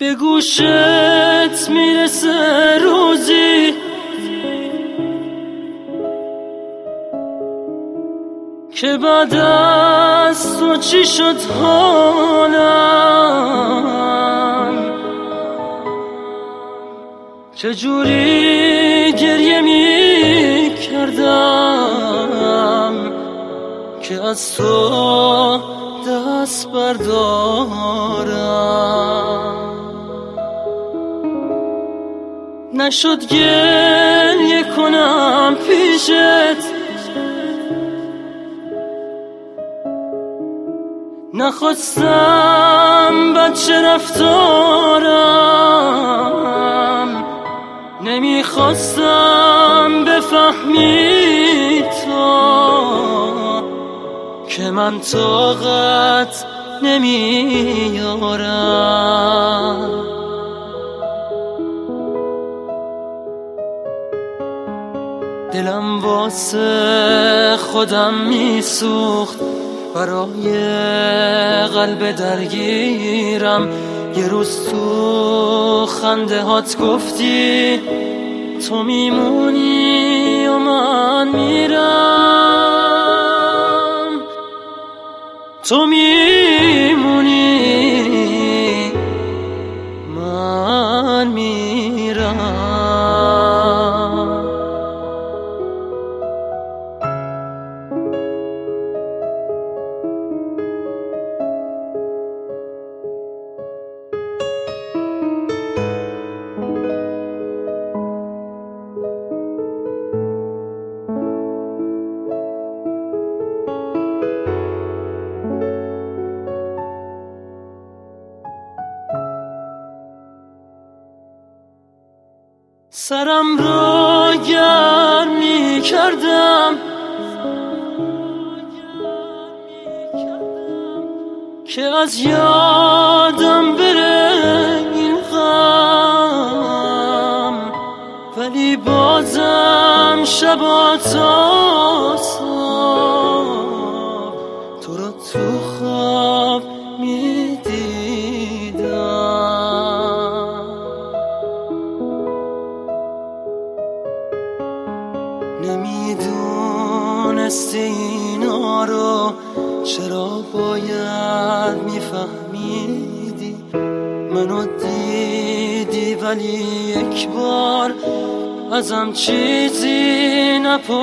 به گوشت میرسه روزی که بعد از تو چی شد حالم، چجوری گریه می کردم که از تو دست بردارم. نشد گریه کنم پیشت، نخواستم بچه رفتارم، نمیخواستم بفهمی تو که من طاقت نمیارم. دلم واسه خودم میسوخت، برای قلب درگیرم. یه روز تو خنده هات گفتی تو میمونی و من میرم، تو میمونی من میرم. سرم رو گرم می کردم که از یادم بره این غم، ولی بازم شبا تا صبح تو رو تو خواب می دیدم. نمیدونستی اینا رو چرا باید میفهمیدی، منو دیدی ولی یک بار ازم چیزی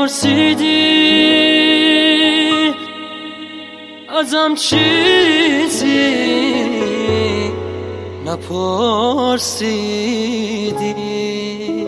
نپرسیدی، ازم چیزی نپرسیدی.